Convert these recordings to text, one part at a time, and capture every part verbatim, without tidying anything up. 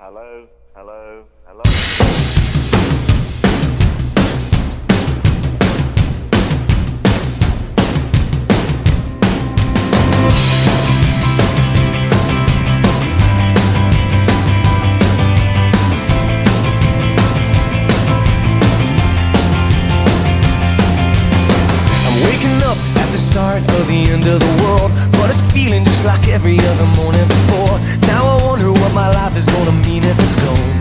Hello, hello, hello. Start of the end of the world, but it's feeling just like every other morning before. Now I wonder what my life is gonna mean if it's gone.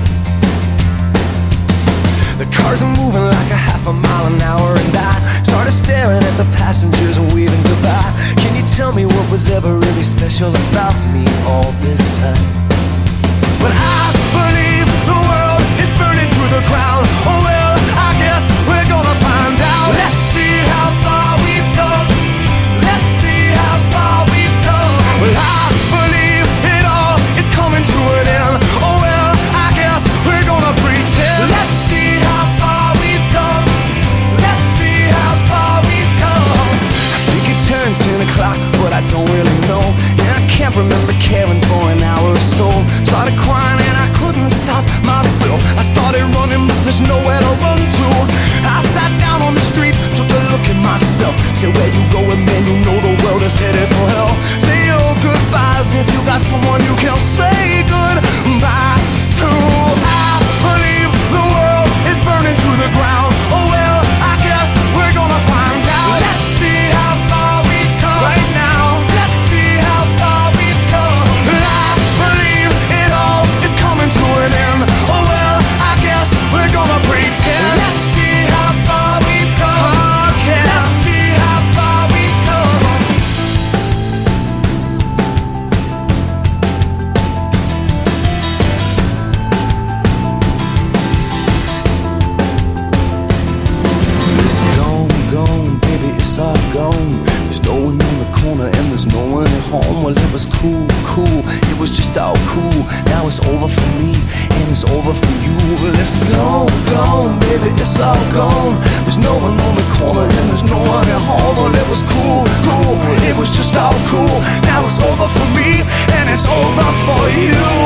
The cars are moving like a half a mile an hour, and I started staring at the passengers and waving goodbye. Can you tell me what was ever really special about me all this time? But I believe the world is burning to the ground. Oh well, I guess we're gonna find out. Let's see how far we've come. Let's see how far we've come. Well, I believe it all is coming to an end. Oh well, I guess we're gonna pretend. Let's see how far we've come. Let's see how far we've come. I think it turned ten o'clock, but I don't really know. And I can't remember caring for an hour or so. Started crying and I couldn't stop myself. I started running, but there's nowhere to run to. I sat down on the street, took a look at myself. Said, where you going, man? You know the world is headed for hell. Say your goodbyes if you got someone you can say goodbye to. I believe the world is burning to the ground. Oh well, I guess we're gonna find out. Let's see how far we've come right now. Let's see how far we've come. I believe it all is coming to an end. Oh well, I guess we're gonna pretend. Let's see how far we've come. Oh, yeah. Let's see how far we've come. It's gone, gone, baby, it's all gone. There's no one in the corner and there's no one at home. Well, it was cool, cool, it was just all cool. Now it's over for me and it's over for you. Well, it's gone, gone, baby, it's all gone. There's no one on the corner and there's no one at home. Well, it was cool, cool, it was just all cool. Now it's over for me and it's over for you.